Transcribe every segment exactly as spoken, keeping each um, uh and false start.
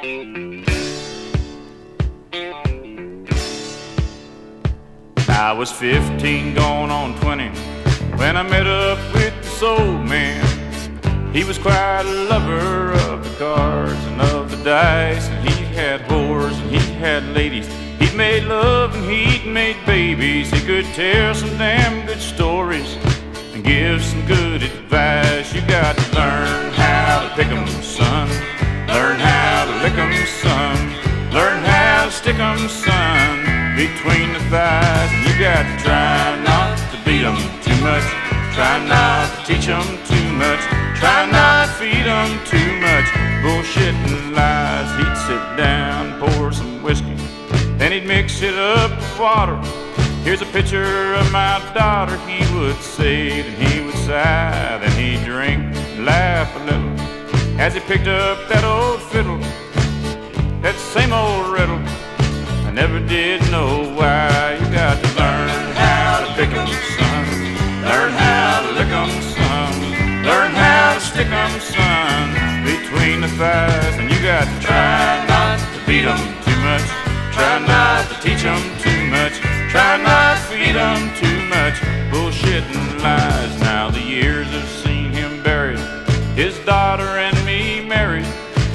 I was fifteen, going on twenty, when I met up with this old man. He was quite a lover of the cards and of the dice, and he had whores and he had ladies. He'd made love and he'd made babies. He could tell some damn good stories and give some good advice. You got to learn how to pick 'em, son. Learn how to lick 'em, son. Learn how to stick 'em, son, between the thighs. And you got to try not to beat 'em too much. Try not to teach 'em too much. Try not to feed 'em too much. Bullshit and lies. He'd sit down, pour some whiskey, then he'd mix it up with water. Here's a picture of my daughter, he would say, then he would sigh, then he'd drink, laugh a little, as he picked up that old fiddle, that same old riddle. I never did know why. You got to learn how to pick 'em, son. Learn how to lick 'em, son. Learn how to stick 'em, son, between the thighs. And you got to try not to beat 'em too much. Try not to teach 'em too much. Try not to feed 'em too much. Bullshit and lies. Now the years have seen him buried, his daughter and me married.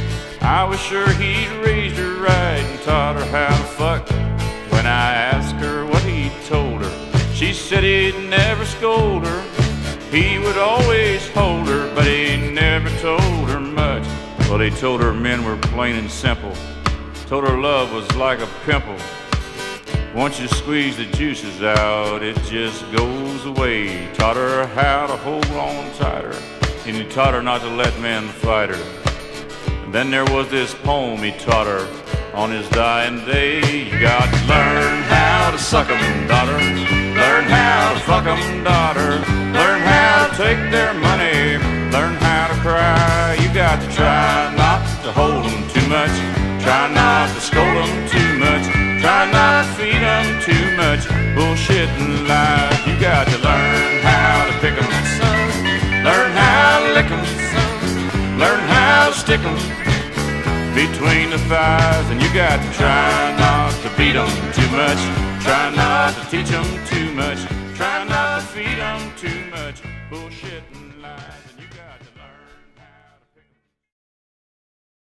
I was sure he'd raised her right and taught her how to fuck. When I asked her what he told her, she said he'd never scold her. He would always hold her, but he never told her much. Well, he told her men were plain and simple. Told her love was like a pimple. Once you squeeze the juices out, it just goes away. Taught her how to hold on tighter, and he taught her not to let men fight her. And then there was this poem he taught her on his dying day. You got to learn how to suck 'em, daughter. Learn how to fuck 'em, daughter. Learn how to take their money. Learn how to cry. You got to try not to hold 'em too much. Try not to scold 'em too much. Try not to feed 'em too much. Bullshit and lies. You got to learn how to pick 'em, son. Learn how to lick 'em, son. Learn how to stick 'em between the thighs. And you got to try not to beat 'em too much. Try not to teach 'em too much. Try not to feed 'em too much. Bullshit.